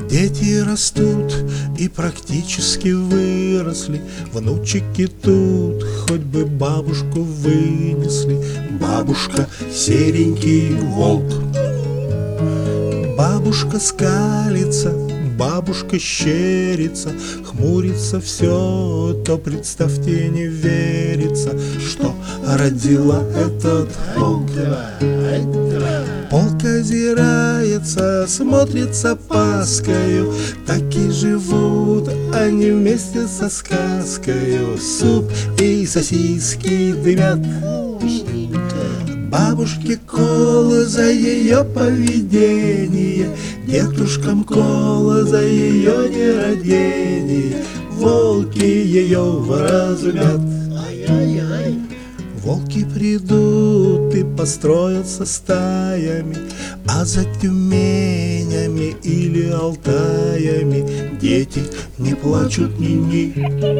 Дети растут и практически выросли, внучики тут, хоть бы бабушку вынесли. Бабушка серенький волк. Бабушка скалится, бабушка щерится, хмурится все, то, представьте, не верится, что родила этот волк. Полк озирается, смотрится паскою, так и живут они вместе со сказкою. Суп и сосиски дымят. Бабушке кола за ее поведение, дедушкам кола за ее нерадение. Волки ее вразумят. Волки придут и построятся стаями, а за Тюменями или Алтаями дети не плачут ни-ни.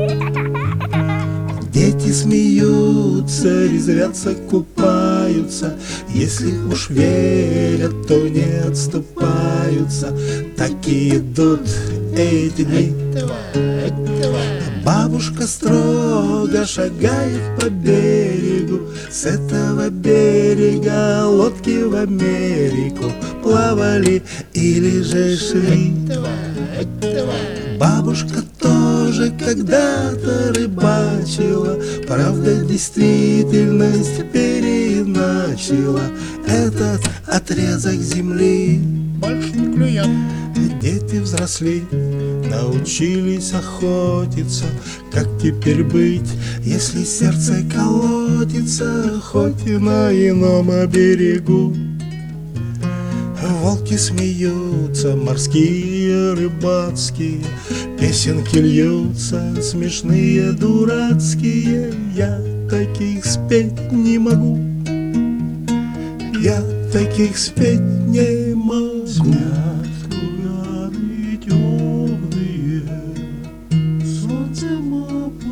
Дети смеются, резвятся, купаются, если уж верят, то не отступаются. Так и идут эти дни. Бабушка строго шагает по берегу, с этого берега лодки в Америку плавали или же шли. Бабушка тоже когда-то рыбачила, правда, действительность переиначила этот отрезок земли. Больше не клюет. Дети взросли, научились охотиться. Как теперь быть, если сердце колотится, хоть и на ином берегу? Волки смеются, морские, рыбацкие, песенки льются, смешные, дурацкие. Я таких спеть не могу, я таких спеть не могу. Снят кураны темные, солнцем